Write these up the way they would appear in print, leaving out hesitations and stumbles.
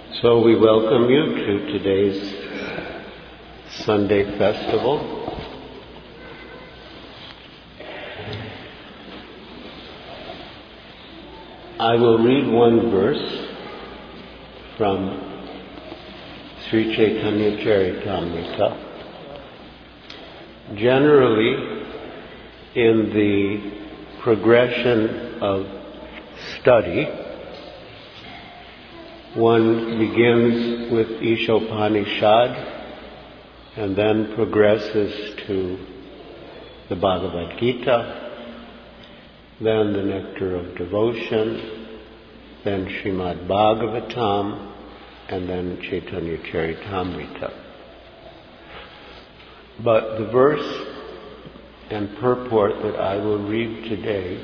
So we welcome you to today's Sunday festival. I will read one verse from Sri Chaitanya Charitamrita. Generally, in the progression of study, one begins with Ishopanishad and then progresses to the Bhagavad Gita, then the Nectar of Devotion, then Srimad Bhagavatam, and then Chaitanya Charitamrita. But the verse and purport that I will read today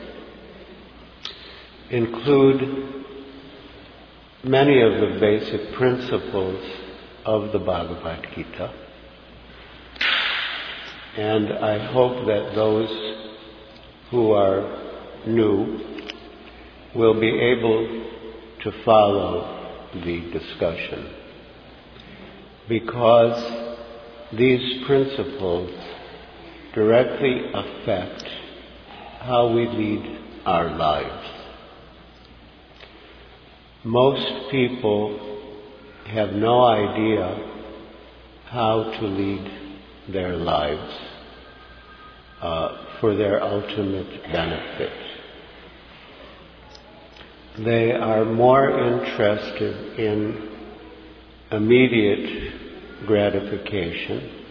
include many of the basic principles of the Bhagavad Gita, and I hope that those who are new will be able to follow the discussion, because these principles directly affect how we lead our lives. Most people have no idea how to lead their lives for their ultimate benefit. They are more interested in immediate gratification,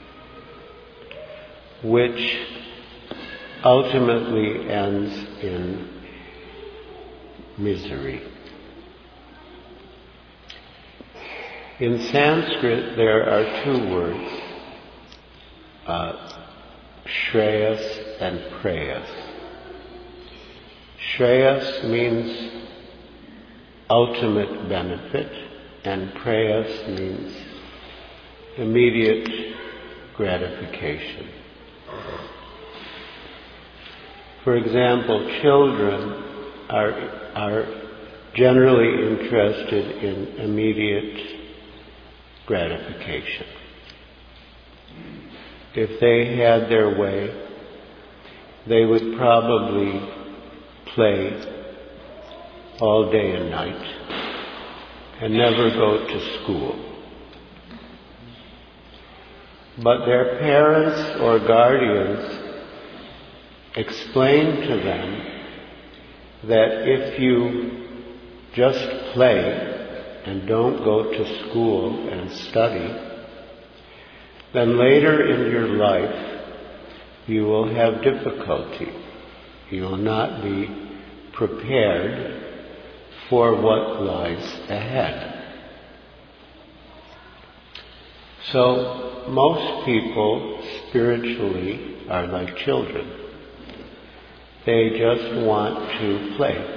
which ultimately ends in misery. In Sanskrit, there are two words, Shreyas and Preyas. Shreyas means ultimate benefit, and Preyas means immediate gratification. For example, children are generally interested in immediate gratification. If they had their way, they would probably play all day and night and never go to school. But their parents or guardians explain to them that if you just play and don't go to school and study, then later in your life you will have difficulty. You will not be prepared for what lies ahead. So most people spiritually are like children. They just want to play.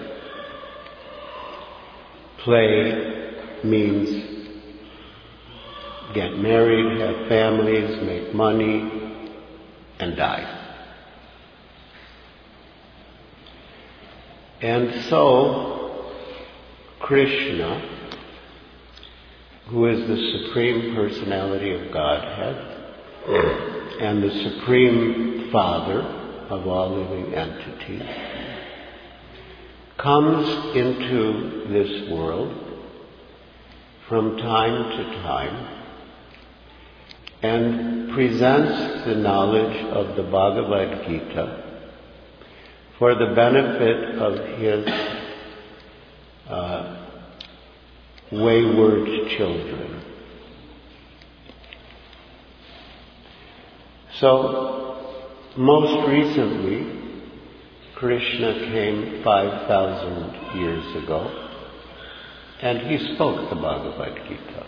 Play means get married, have families, make money, and die. And so, Krishna, who is the Supreme Personality of Godhead and the Supreme Father of all living entities, comes into this world from time to time and presents the knowledge of the Bhagavad Gita for the benefit of his wayward children. So, most recently, Krishna came 5,000 years ago, and he spoke the Bhagavad Gita.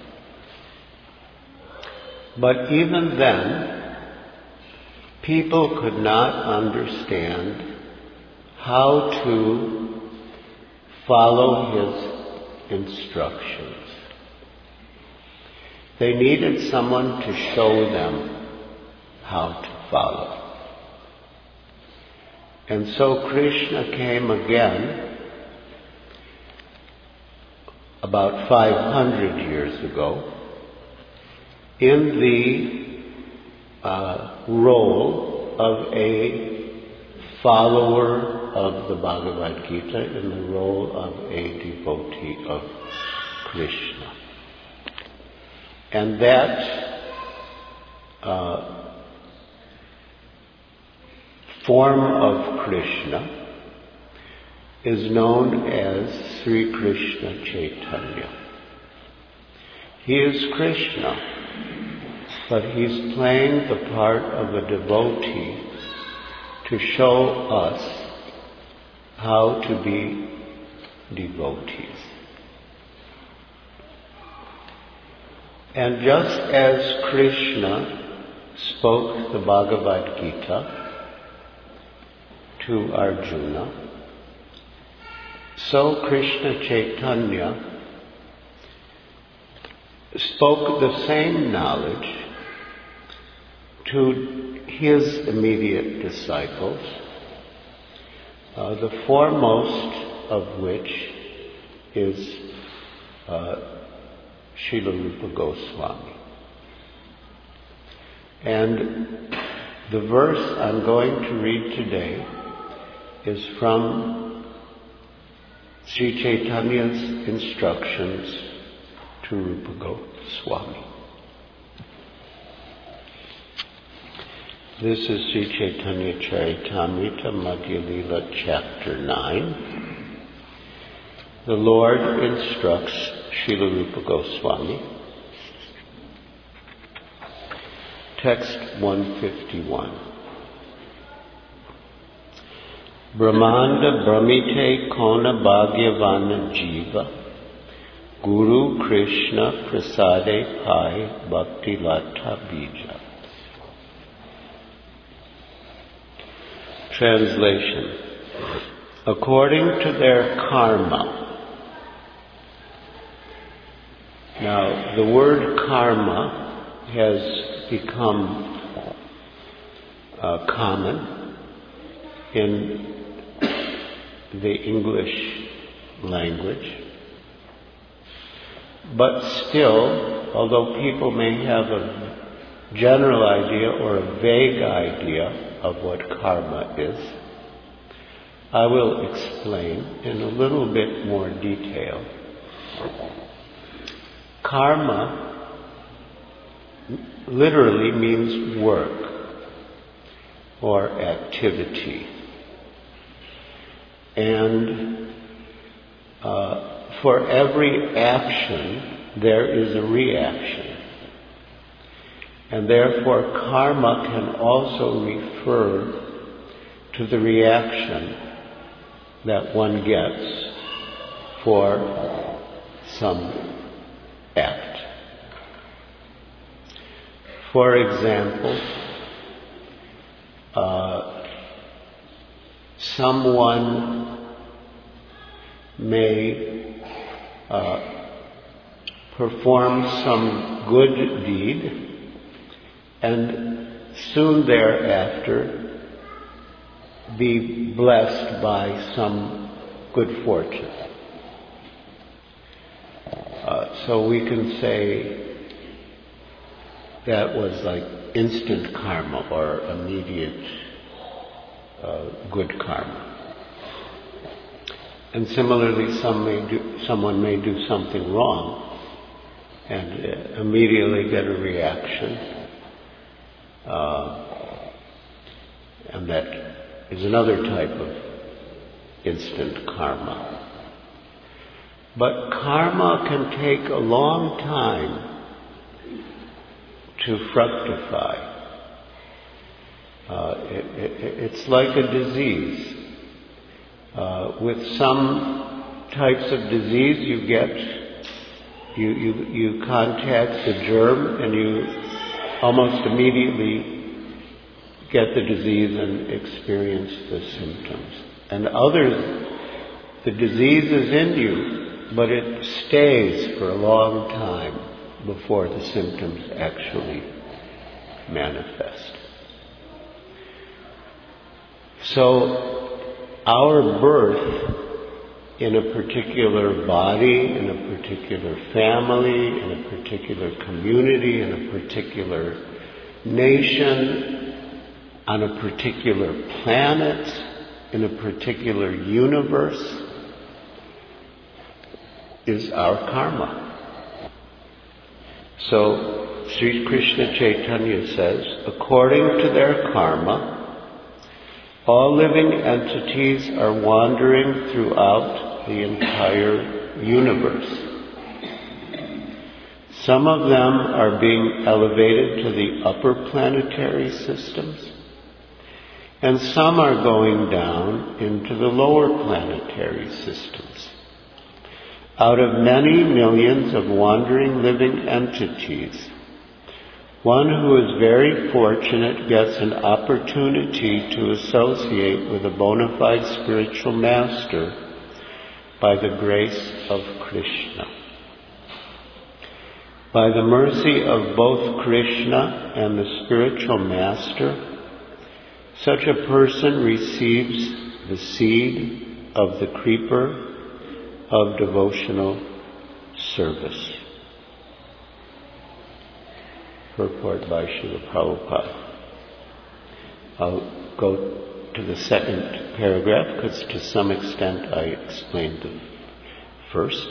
But even then, people could not understand how to follow his instructions. They needed someone to show them how to follow. And so Krishna came again about 500 years ago, in the role of a follower of the Bhagavad Gita, in the role of a devotee of Krishna. And that form of Krishna is known as Sri Krishna Chaitanya. He is Krishna, but he's playing the part of a devotee to show us how to be devotees. And just as Krishna spoke the Bhagavad Gita to Arjuna, so Krishna Chaitanya spoke the same knowledge to his immediate disciples, the foremost of which is Srila Rupa Goswami. And the verse I'm going to read today is from Sri Chaitanya's instructions to Rupa Goswami. This is Sri Chaitanya Charitamrita Madhya Lila, Chapter 9. The Lord instructs Srila Rupa Goswami. Text 151. Brahmanda Brahmite Kona Bhagyavana Jiva Guru Krishna Prasade Pai Bhakti Lata Bija. Translation. According to their karma. Now, the word karma has become common in the English language. But still, although people may have a general idea or a vague idea of what karma is, I will explain in a little bit more detail. Karma literally means work or activity. And for every action, there is a reaction. And therefore, karma can also refer to the reaction that one gets for some act. For example, someone may perform some good deed and soon thereafter be blessed by some good fortune. So we can say that was like instant karma or immediate good karma. And similarly, someone may do something wrong and immediately get a reaction. And that is another type of instant karma. But karma can take a long time to fructify. It's like a disease. With some types of disease, you contact the germ and you almost immediately get the disease and experience the symptoms. And others, the disease is in you, but it stays for a long time before the symptoms actually manifest. So, our birth in a particular body, in a particular family, in a particular community, in a particular nation, on a particular planet, in a particular universe, is our karma. So, Sri Krishna Chaitanya says, according to their karma, all living entities are wandering throughout the entire universe. Some of them are being elevated to the upper planetary systems, and some are going down into the lower planetary systems. Out of many millions of wandering living entities, one who is very fortunate gets an opportunity to associate with a bona fide spiritual master by the grace of Krishna. By the mercy of both Krishna and the spiritual master, such a person receives the seed of the creeper of devotional service. Purport by Srila Prabhupada. I'll go to the second paragraph because to some extent I explained the first.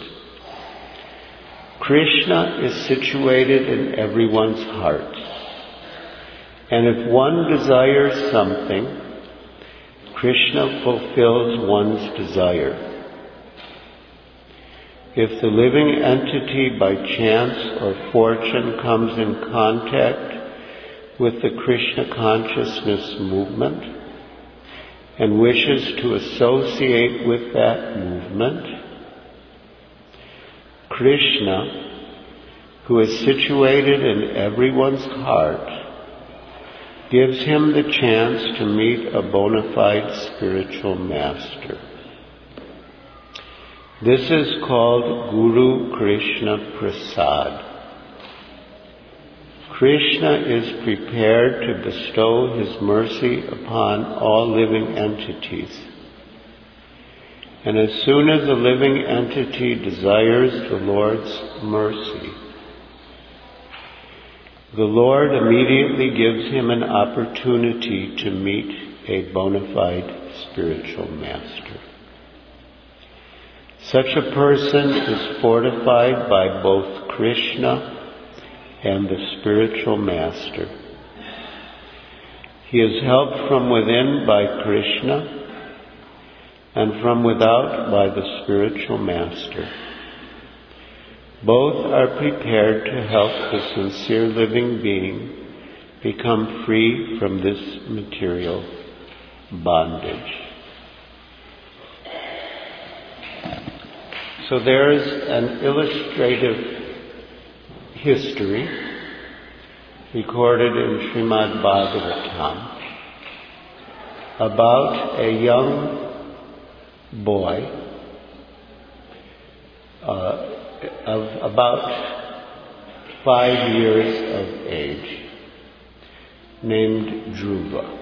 Krishna is situated in everyone's heart. And if one desires something, Krishna fulfills one's desire. If the living entity by chance or fortune comes in contact with the Krishna consciousness movement and wishes to associate with that movement, Krishna, who is situated in everyone's heart, gives him the chance to meet a bona fide spiritual master. This is called Guru Krishna Prasad. Krishna is prepared to bestow his mercy upon all living entities. And as soon as a living entity desires the Lord's mercy, the Lord immediately gives him an opportunity to meet a bona fide spiritual master. Such a person is fortified by both Krishna and the spiritual master. He is helped from within by Krishna and from without by the spiritual master. Both are prepared to help the sincere living being become free from this material bondage. So there is an illustrative history recorded in Srimad Bhagavatam about a young boy of about 5 years of age named Dhruva.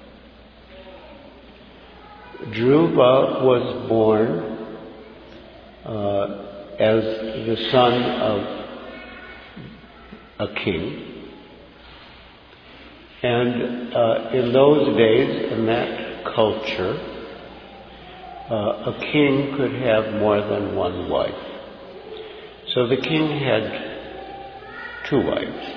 Dhruva was born as the son of a king. And in those days, in that culture, a king could have more than one wife. So the king had 2 wives.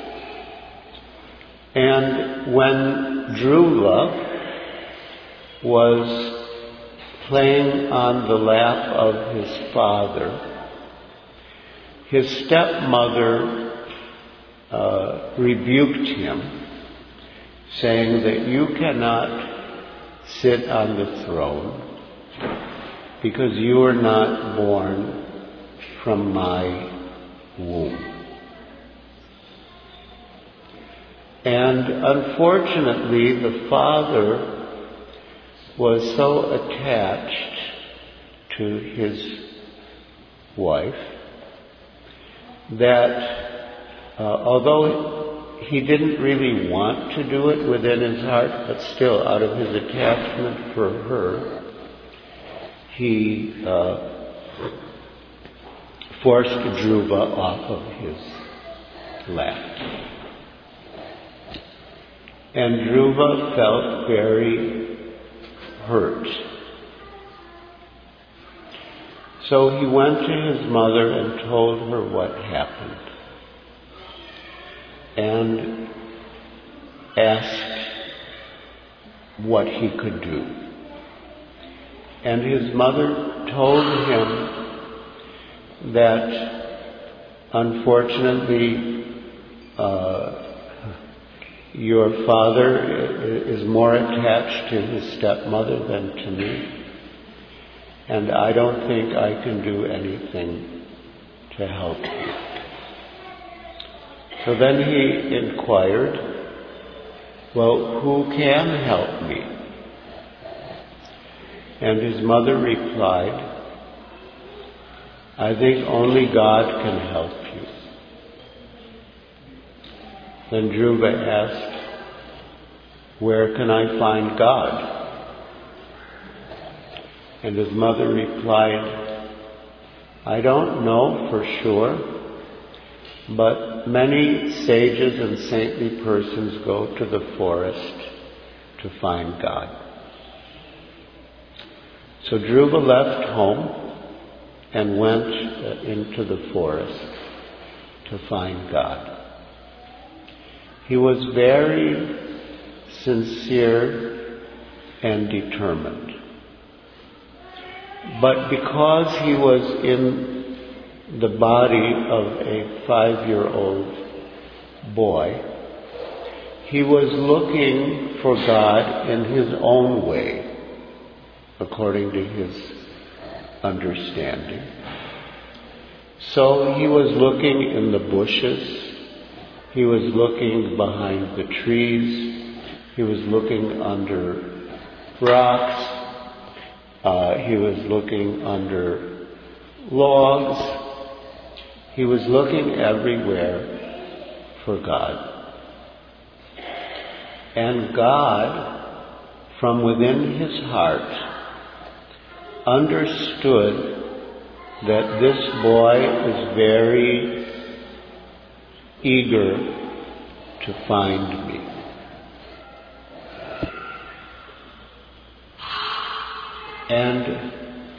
And when Dhruva was playing on the lap of his father, his stepmother rebuked him, saying that you cannot sit on the throne because you are not born from my womb. And unfortunately, the father was so attached to his wife that although he didn't really want to do it within his heart, but still out of his attachment for her, he forced Dhruva off of his lap. And Dhruva felt very hurt. So he went to his mother and told her what happened, and asked what he could do. And his mother told him that, unfortunately, your father is more attached to his stepmother than to me, and I don't think I can do anything to help you. So then he inquired, well, who can help me? And his mother replied, I think only God can help you. Then Dhruva asked, where can I find God? And his mother replied, I don't know for sure, but many sages and saintly persons go to the forest to find God. So Dhruva left home and went into the forest to find God. He was very sincere and determined. But because he was in the body of a 5-year-old boy, he was looking for God in his own way, according to his understanding. So he was looking in the bushes, he was looking behind the trees, he was looking under rocks, he was looking under logs, he was looking everywhere for God. And God, from within his heart, understood that this boy is very eager to find me. And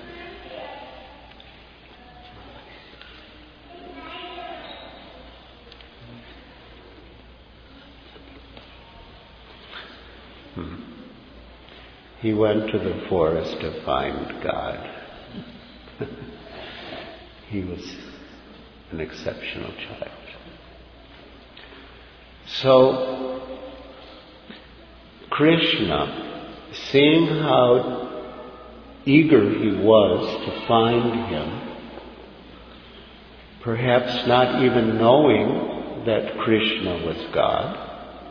he went to the forest to find God. He was an exceptional child. So, Krishna, seeing how eager he was to find him, perhaps not even knowing that Krishna was God,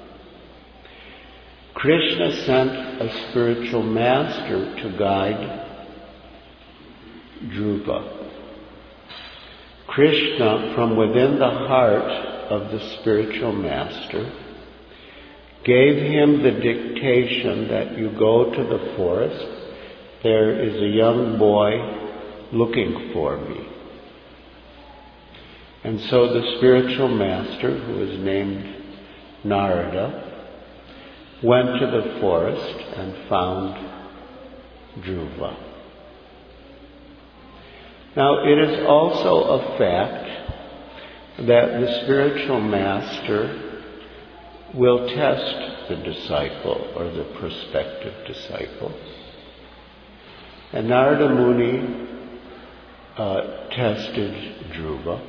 Krishna sent a spiritual master to guide Dhruva. Krishna, from within the heart of the spiritual master, gave him the dictation that you go to the forest, there is a young boy looking for me. And so the spiritual master, who is named Narada, went to the forest and found Dhruva. Now, it is also a fact that the spiritual master will test the disciple or the prospective disciple. And Narada Muni tested Dhruva.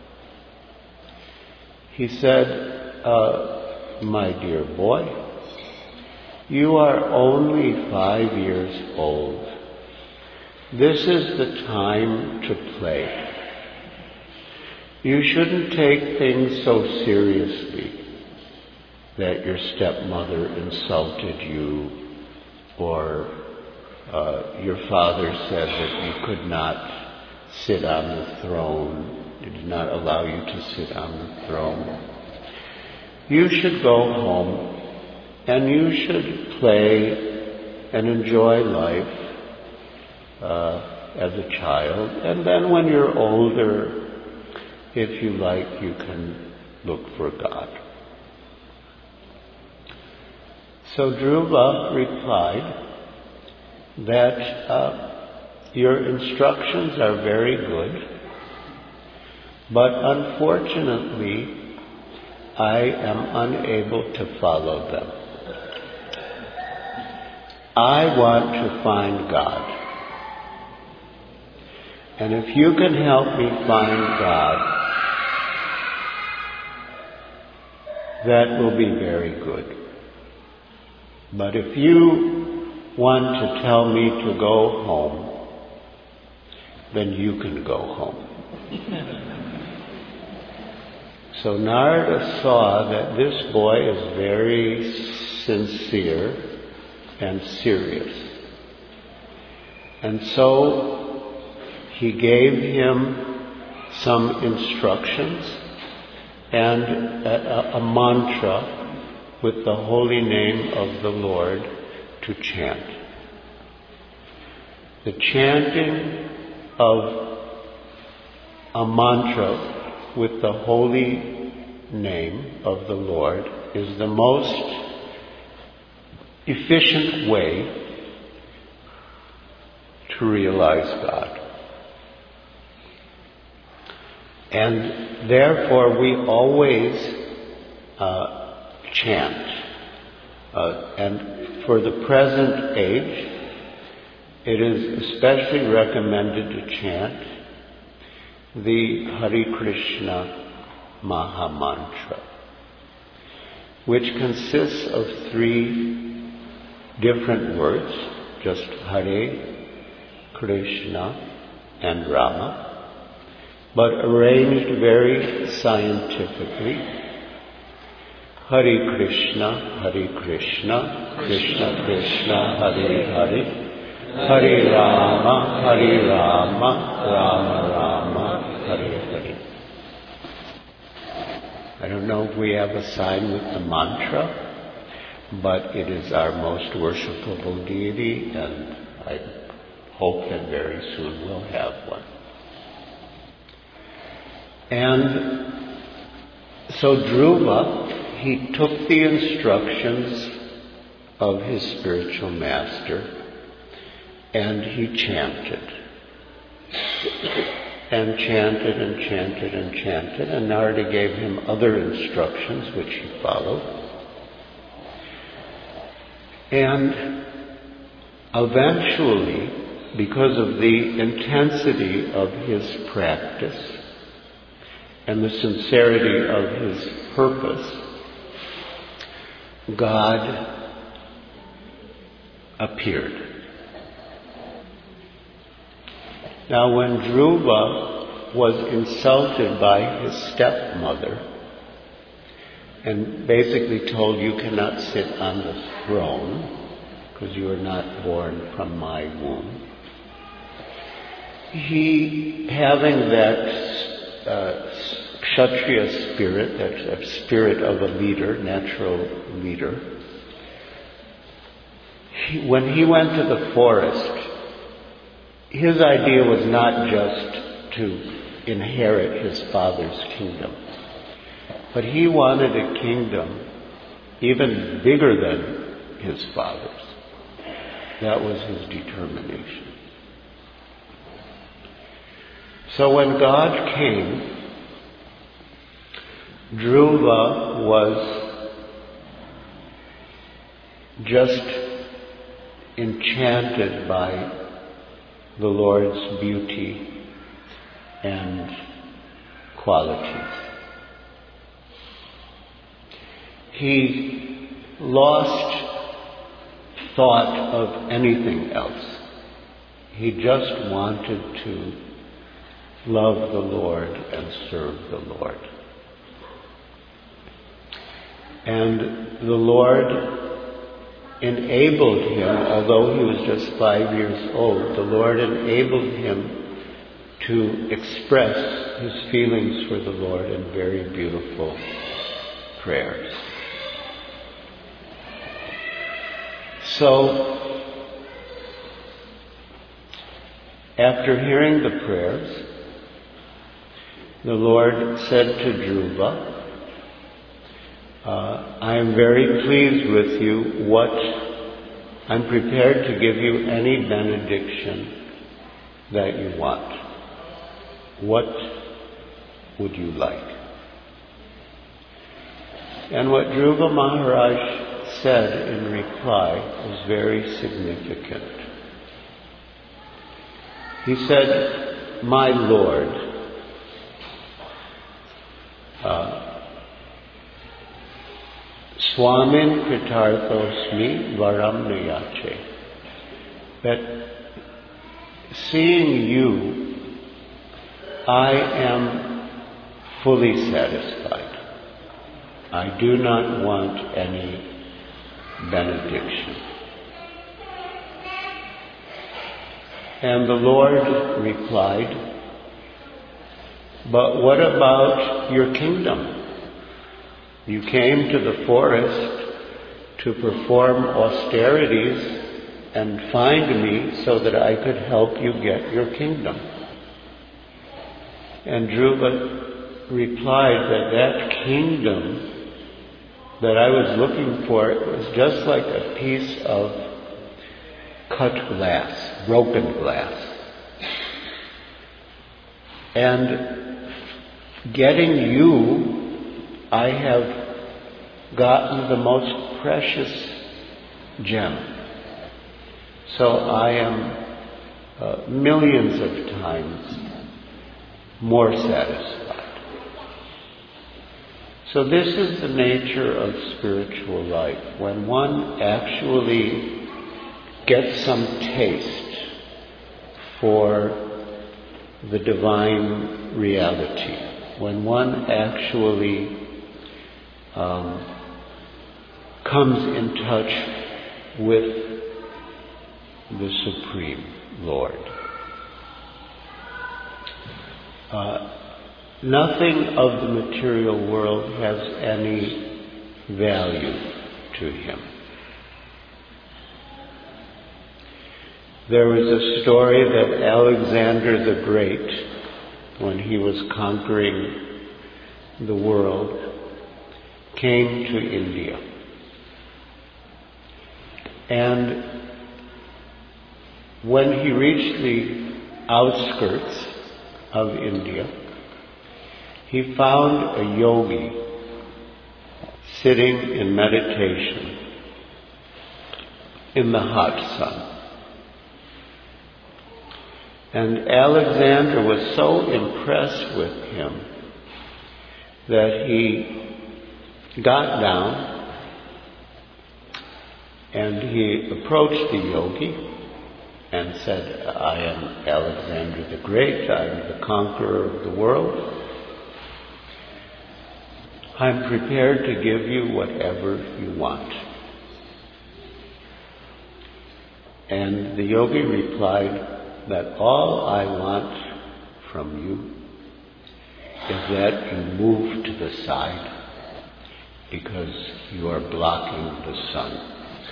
He said, my dear boy, you are only 5 years old. This is the time to play. You shouldn't take things so seriously that your stepmother insulted you, or your father said that you could not sit on the throne, he did not allow you to sit on the throne. You should go home and you should play and enjoy life as a child, and then when you're older, if you like, you can look for God. So Dhruva replied that your instructions are very good, but unfortunately, I am unable to follow them. I want to find God. And if you can help me find God, that will be very good. But if you want to tell me to go home, then you can go home. So Narada saw that this boy is very sincere and serious. And so he gave him some instructions and a mantra with the holy name of the Lord to chant. The chanting of a mantra with the holy name of the Lord is the most efficient way to realize God. And therefore we always chant. And for the present age, it is especially recommended to chant the Hare Krishna Maha Mantra, which consists of 3 different words, just Hare, Krishna, and Rama, but arranged very scientifically. Hare Krishna, Krishna Krishna, Hare Hare, Hare Rama, Rama Rama, Hare Hare. I don't know if we have a sign with the mantra, but it is our most worshipable deity, and I hope that very soon we'll have one. And so Dhruva, he took the instructions of his spiritual master and he chanted. And chanted and chanted and chanted, and Narada gave him other instructions which he followed. And eventually, because of the intensity of his practice and the sincerity of his purpose, God appeared. Now, when Dhruva was insulted by his stepmother and basically told, "You cannot sit on the throne because you are not born from my womb," he, having that Kshatriya spirit, that spirit of a leader, natural leader, when he went to the forest, his idea was not just to inherit his father's kingdom, but he wanted a kingdom even bigger than his father's. That was his determination. So when God came, Dhruva was just enchanted by the Lord's beauty and qualities. He lost thought of anything else. He just wanted to love the Lord and serve the Lord. And the Lord enabled him, although he was just 5 years old, the Lord enabled him to express his feelings for the Lord in very beautiful prayers. So, After hearing the prayers, the Lord said to Dhruva, I am very pleased with you. I'm prepared to give you any benediction that you want. What would you like? And what Dhruva Maharaj said in reply was very significant. He said, my Lord, Swamin Kritarthosmi Varam Nayache, that seeing you, I am fully satisfied. I do not want any benediction. And the Lord replied, but what about your kingdom? You came to the forest to perform austerities and find me so that I could help you get your kingdom. And Dhruva replied that kingdom that I was looking for was just like a piece of cut glass, broken glass. And getting you, I have gotten the most precious gem. So I am millions of times more satisfied. So this is the nature of spiritual life. When one actually gets some taste for the divine reality, when one actually comes in touch with the Supreme Lord. Nothing of the material world has any value to him. There was a story that Alexander the Great, when he was conquering the world, came to India. And when he reached the outskirts of India, he found a yogi sitting in meditation in the hot sun. And Alexander was so impressed with him that he got down and he approached the yogi and said, I am Alexander the Great, I am the conqueror of the world. I'm prepared to give you whatever you want. And the yogi replied that all I want from you is that you move to the side because you are blocking the sun.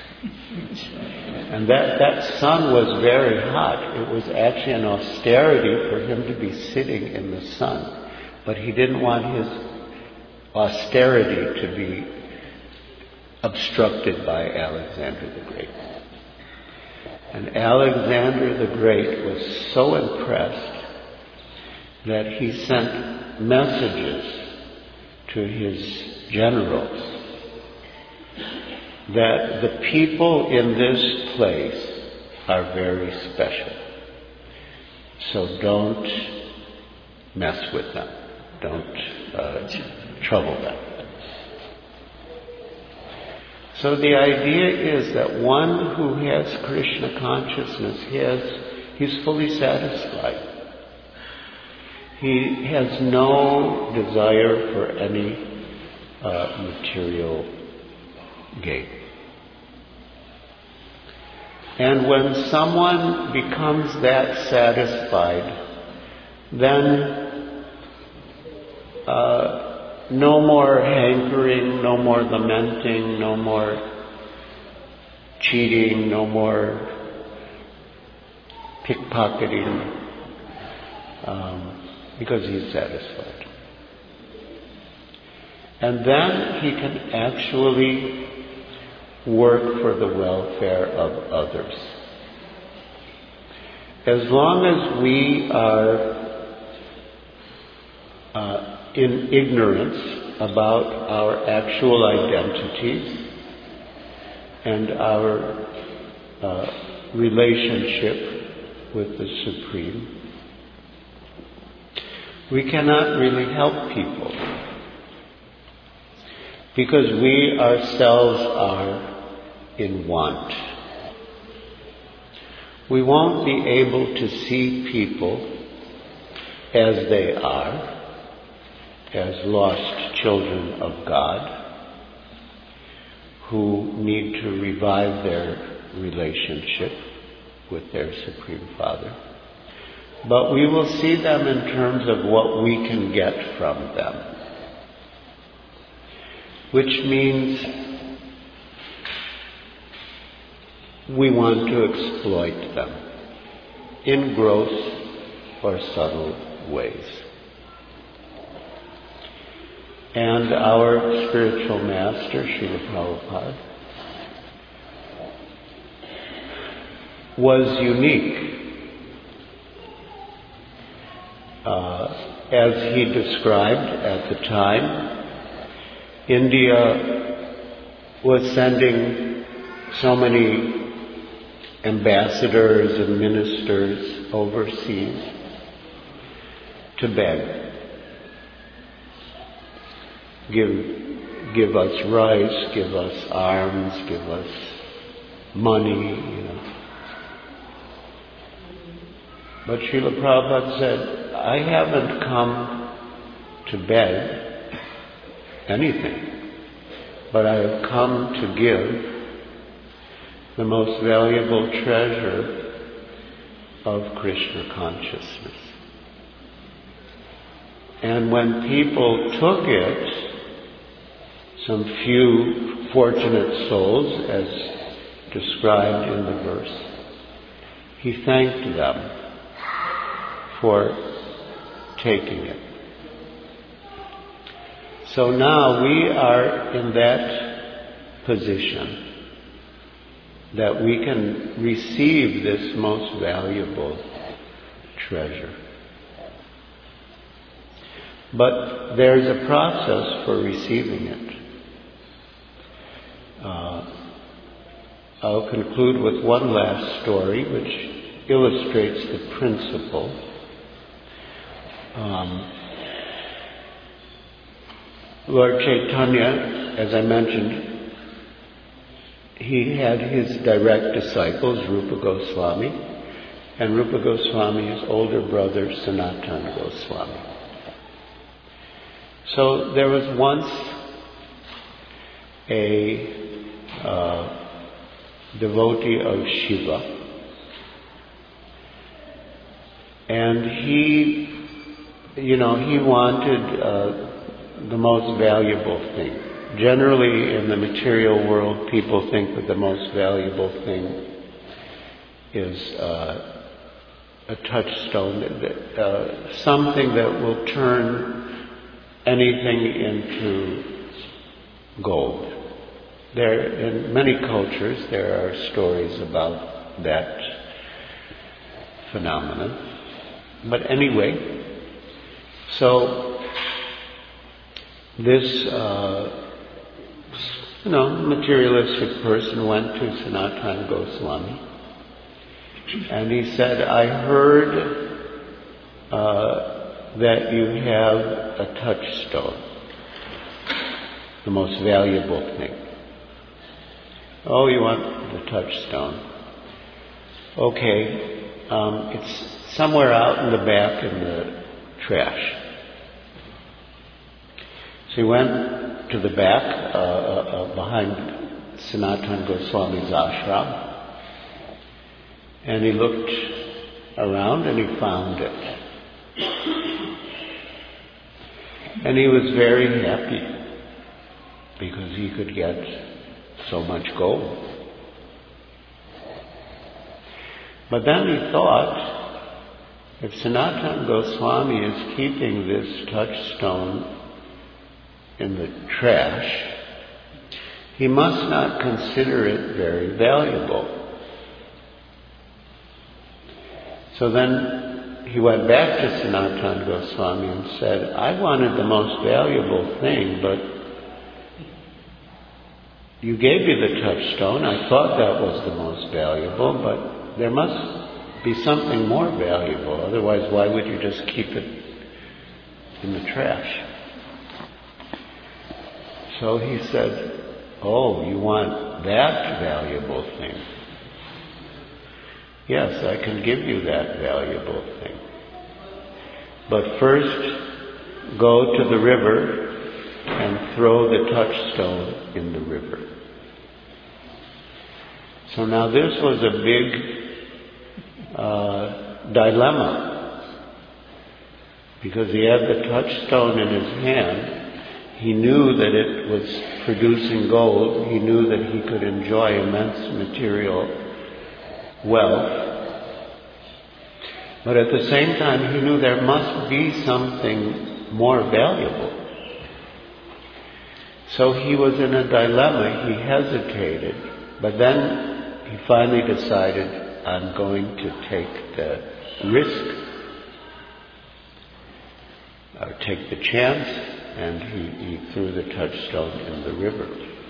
And that sun was very hot. It was actually an austerity for him to be sitting in the sun. But he didn't want his austerity to be obstructed by Alexander the Great. And Alexander the Great was so impressed that he sent messages to his generals that the people in this place are very special. So don't mess with them. Don't trouble them. So the idea is that one who has Krishna consciousness, he's fully satisfied. He has no desire for any material gain. And when someone becomes that satisfied, then no more hankering, no more lamenting, no more cheating, no more pickpocketing, because he's satisfied. And then he can actually work for the welfare of others. As long as we are in ignorance about our actual identities and our relationship with the Supreme, we cannot really help people, because we ourselves are in want. We won't be able to see people as they are, as lost children of God, who need to revive their relationship with their Supreme Father. But we will see them in terms of what we can get from them, which means we want to exploit them in gross or subtle ways. And our spiritual master, Srila Prabhupada, was unique. As he described at the time, India was sending so many ambassadors and ministers overseas to beg. Give us rice, give us arms, give us money, But Srila Prabhupada said, I haven't come to beg anything, but I have come to give the most valuable treasure of Krishna consciousness. And when people took it, some few fortunate souls, as described in the verse, he thanked them for taking it. So now we are in that position that we can receive this most valuable treasure. But there's a process for receiving it. I'll conclude with one last story which illustrates the principle. Lord Chaitanya, as I mentioned, he had his direct disciples, Rupa Goswami, and Rupa Goswami's older brother, Sanatana Goswami. So there was once a devotee of Shiva, and he wanted the most valuable thing. Generally, in the material world, people think that the most valuable thing is a touchstone, something that will turn anything into gold. In many cultures, there are stories about that phenomenon. But anyway, so this materialistic person went to Sanatana Goswami, and he said, I heard that you have a touchstone, the most valuable thing. Oh, you want the touchstone? Okay, it's somewhere out in the back in the trash. So he went to the back, behind Sanatana Goswami's ashram, and he looked around and he found it. And he was very happy because he could get so much gold. But then he thought, If Sanatana Goswami is keeping this touchstone in the trash, he must not consider it very valuable. So then he went back to Sanatana Goswami and said, I wanted the most valuable thing, but you gave me the touchstone. I thought that was the most valuable, but there must be something more valuable. Otherwise, why would you just keep it in the trash? So he said, oh, you want that valuable thing? Yes, I can give you that valuable thing. But first, go to the river and throw the touchstone in the river. So now this was a big dilemma, because he had the touchstone in his hand. He knew that it was producing gold. He knew that he could enjoy immense material wealth. But at the same time, he knew there must be something more valuable. So he was in a dilemma. He hesitated. But then he finally decided, I'm going to take the risk, or take the chance, and he threw the touchstone in the river.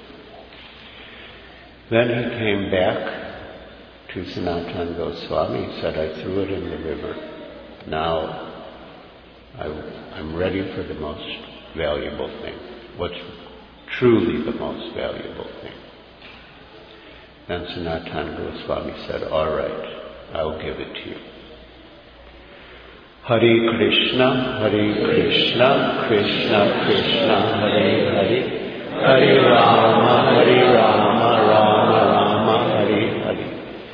Then he came back to Sanatana Goswami. He said, I threw it in the river. Now I'm ready for the most valuable thing. What's truly the most valuable thing? Then Sanatana Goswami said, all right, I'll give it to you. Hare Krishna, Krishna Krishna, Hare Hare, Hare Rama, Rama Rama, Hare Hare.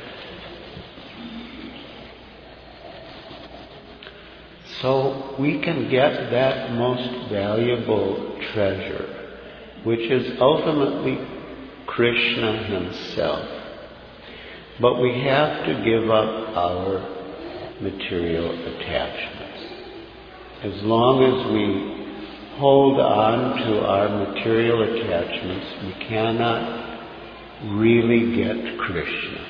So we can get that most valuable treasure, which is ultimately Krishna himself. But we have to give up our material attachments. As long as we hold on to our material attachments, we cannot really get Krishna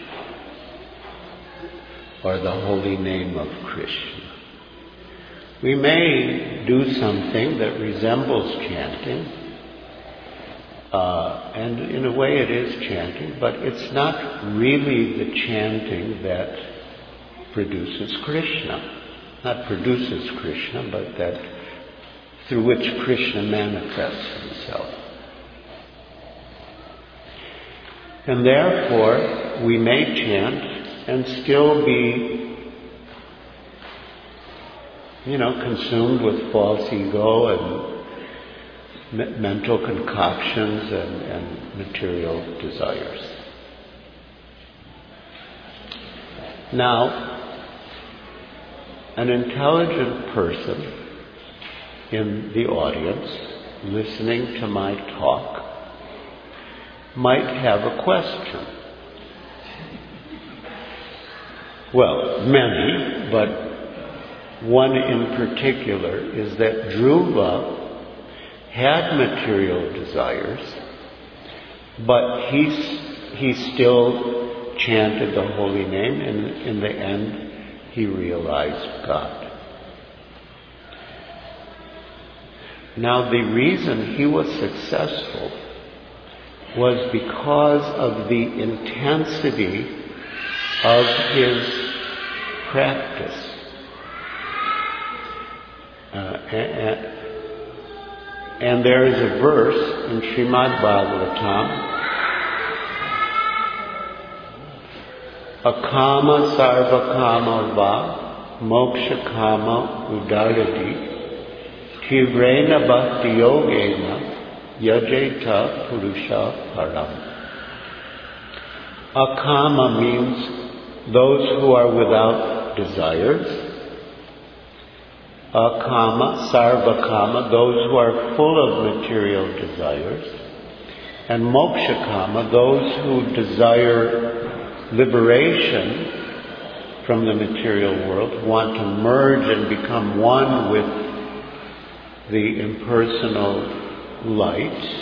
or the holy name of Krishna. We may do something that resembles chanting, and in a way it is chanting, but it's not really the chanting that produces Krishna. Not produces Krishna, but that through which Krishna manifests himself. And therefore, we may chant and still be, consumed with false ego and mental concoctions and material desires. Now, an intelligent person in the audience listening to my talk might have a question. Well, many, but one in particular is that Dhruva had material desires, but he still chanted the holy name, and in the end he realized God. Now the reason he was successful was because of the intensity of his practice. And there is a verse in Srimad Bhagavatam, Akama sarva kama va, moksha kama udaradi, tivrena bhakti yogena, yajeta purusha param. Akama means those who are without desires. Akama, sarva kama, those who are full of material desires. And moksha kama, those who desire liberation from the material world, want to merge and become one with the impersonal light.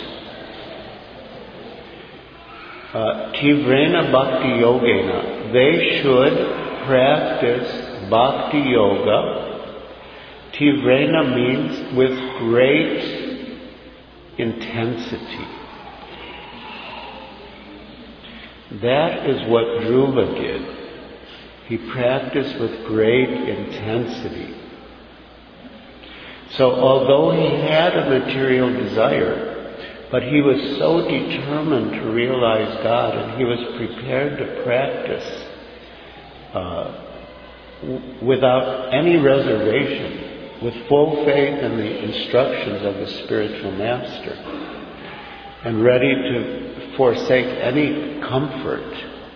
Tivrena Bhakti Yogena, they should practice Bhakti Yoga. Tivrena means with great intensity. That is what Dhruva did. He practiced with great intensity. So although he had a material desire, but he was so determined to realize God, and he was prepared to practice without any reservation, with full faith in the instructions of the spiritual master, and ready to forsake any comfort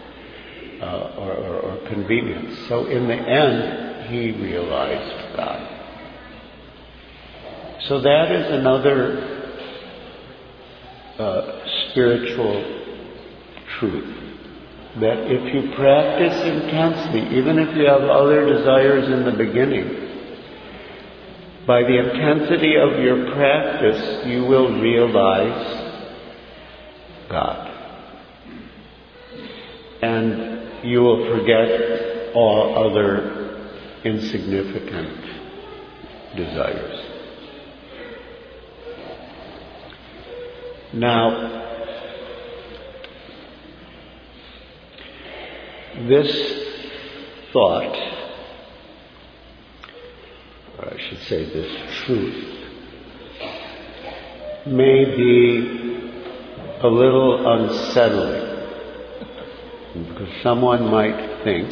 or convenience. So in the end, he realized God. So that is another spiritual truth, that if you practice intensely, even if you have other desires in the beginning, by the intensity of your practice, you will realize God. And you will forget all other insignificant desires. Now, this thought, or I should say this truth, may be a little unsettling, because someone might think,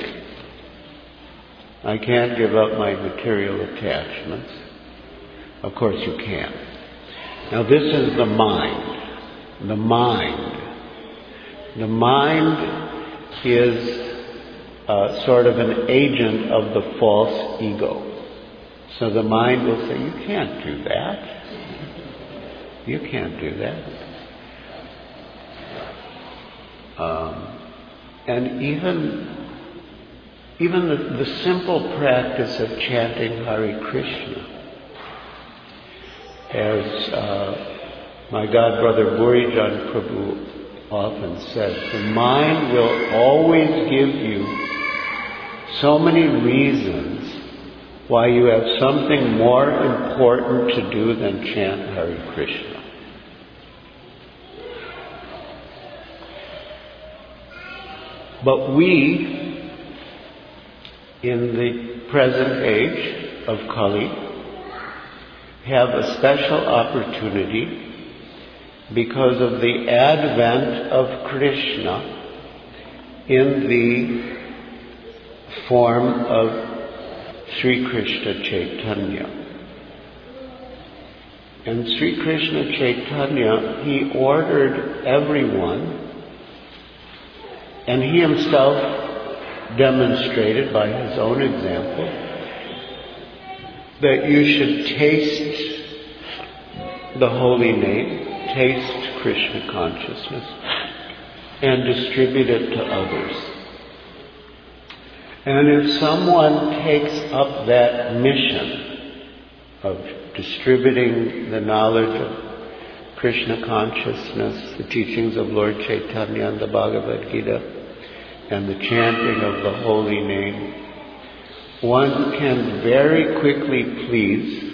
I can't give up my material attachments. Of course you can. Now this is the mind. The mind. The mind is sort of an agent of the false ego. So the mind will say, you can't do that. You can't do that. And even the simple practice of chanting Hare Krishna, as my god brother Burijan Prabhu often said, the mind will always give you so many reasons why you have something more important to do than chant Hare Krishna. But we, in the present age of Kali, have a special opportunity because of the advent of Krishna in the form of Sri Krishna Chaitanya. And Sri Krishna Chaitanya, he ordered everyone, and he himself demonstrated by his own example, that you should taste the holy name, taste Krishna consciousness, and distribute it to others. And if someone takes up that mission of distributing the knowledge of Krishna consciousness, the teachings of Lord Chaitanya and the Bhagavad Gita, and the chanting of the holy name, one can very quickly please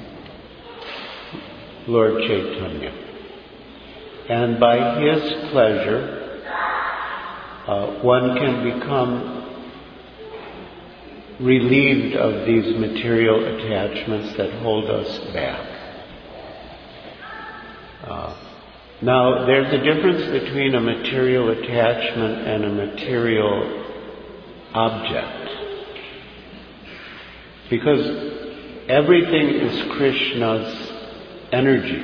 Lord Chaitanya. And by his pleasure, one can become relieved of these material attachments that hold us back. Now, there's a difference between a material attachment and a material object. Because everything is Krishna's energy.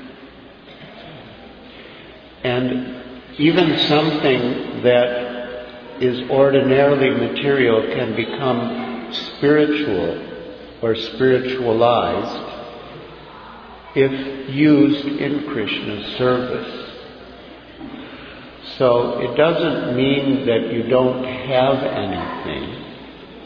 And even something that is ordinarily material can become spiritual or spiritualized if used in Krishna's service. So it doesn't mean that you don't have anything.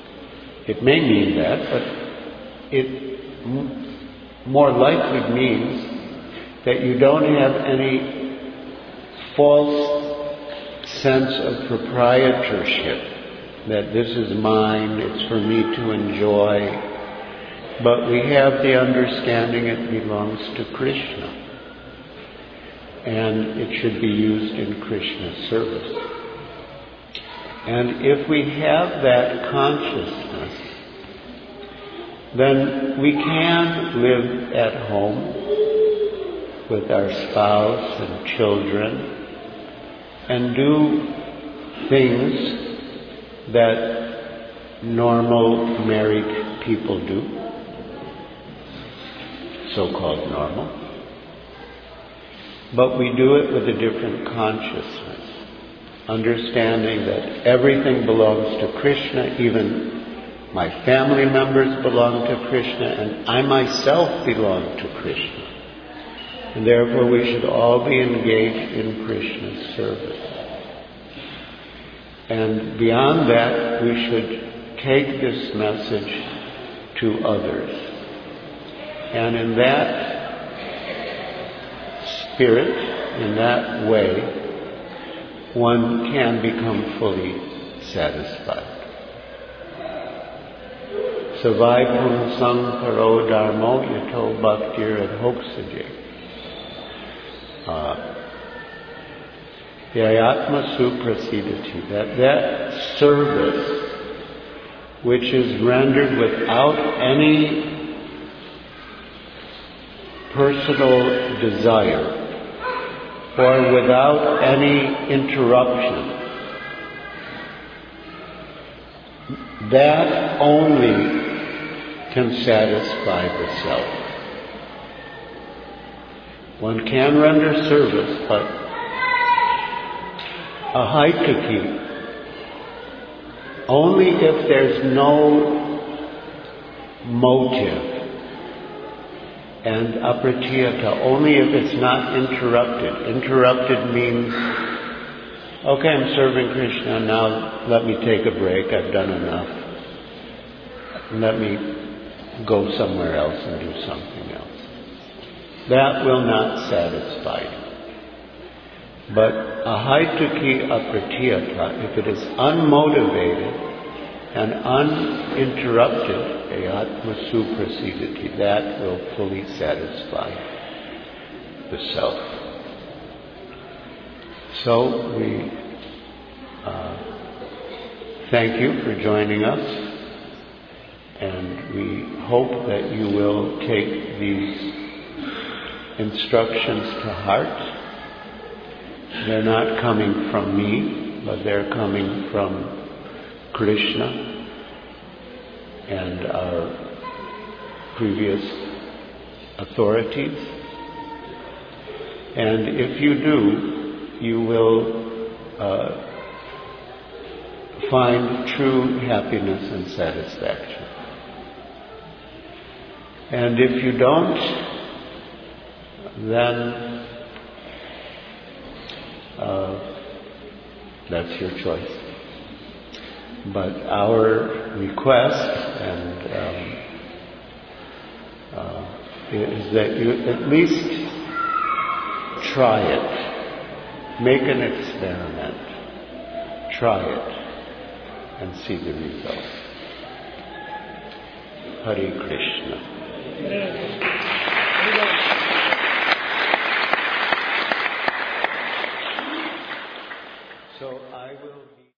It may mean that, but it more likely means that you don't have any false sense of proprietorship, that this is mine, it's for me to enjoy, but we have the understanding it belongs to Krishna, and it should be used in Krishna's service. And if we have that consciousness, then we can live at home with our spouse and children and do things that normal married people do, so-called normal. But we do it with a different consciousness, understanding that everything belongs to Krishna, even my family members belong to Krishna, and I myself belong to Krishna. And therefore we should all be engaged in Krishna's service. And beyond that, we should take this message to others. And in that spirit, in that way, one can become fully satisfied. Savai punsang paro dharmo yato bhaktir adhoksaje. Yayatma suprasidati. That service which is rendered without any personal desire or without any interruption, that only can satisfy the self. One can render service, but ahaitaki, only if there's no motive, and apratiyata, only if it's not interrupted. Interrupted means, okay, I'm serving Krishna, now let me take a break, I've done enough. Let me go somewhere else and do something else. That will not satisfy you. But ahaitaki apratiyata, if it is unmotivated and uninterrupted, ayatma suprasidati, that will fully satisfy the self. So we thank you for joining us, and we hope that you will take these instructions to heart. They're not coming from me, but they're coming from Krishna and our previous authorities. And if you do, you will find true happiness and satisfaction. And if you don't, then that's your choice. But our request is that you at least try it. Make an experiment. Try it and see the results. Hare Krishna. So I will